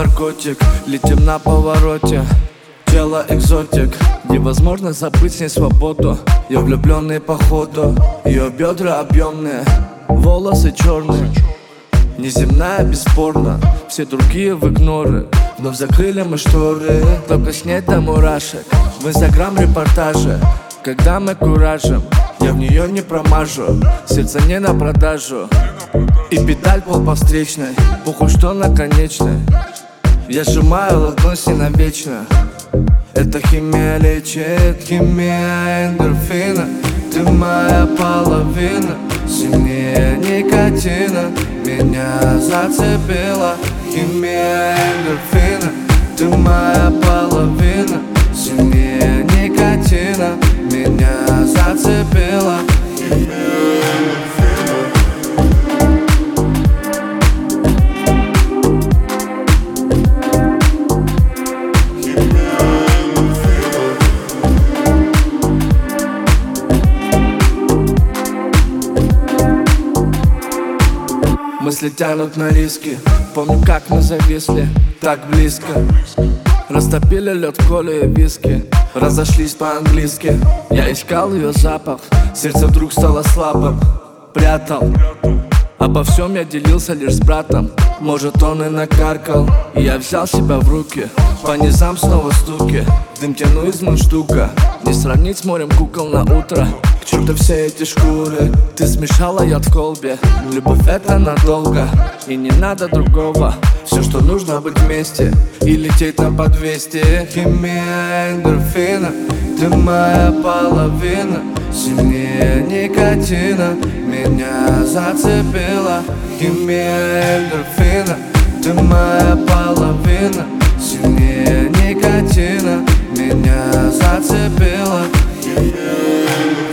наркотик, летим на повороте. Тело экзотик, невозможно забыть с ней свободу. Я влюбленный походу, ее бедра объемные, волосы черные. Неземная бесспорно, все другие в игноры. Вновь закрыли мы шторы, только с ней до мурашек. В инстаграм репортажи, когда мы куражим, я в нее не промажу, сердце не на продажу. И педаль пол по встречной, похуй что на конечной. Я сжимаю ладонь с ней навечно. Эта химия лечит, химия эндорфина. Ты моя половина, сильнее никотина. Меня зацепила химия эндорфина. Ты моя половина, сильнее никотина. Меня зацепила химия эндорфина. Мысли тянут на риски. Помню, как мы зависли так близко. Растопили лед в коле и виски. Разошлись по-английски. Я искал ее запах. Сердце вдруг стало слабым. Прятал. Обо всем я делился лишь с братом. Может, он и накаркал. И я взял себя в руки. По низам снова стуки. Дым тяну из мундштука. Не сравнить с морем кукол на утро. К черту все эти шкуры. Ты смешала яд в колбе. Любовь это надолго. И не надо другого. Все, что нужно, быть вместе и лететь нам по 200. Химия эндорфина. Ты моя половина, сильнее никотина. Меня зацепила химия эндорфина. Ты моя половина, сильнее никотина. Меня зацепила химия эндорфина.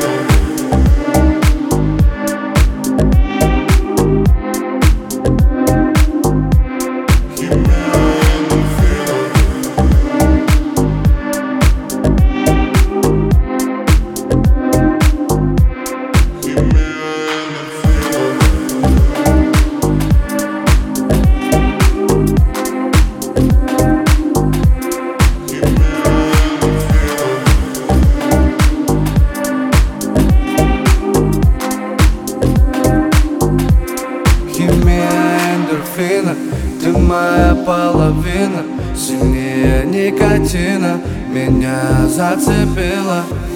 Ты моя половина, сильнее никотина. Меня зацепила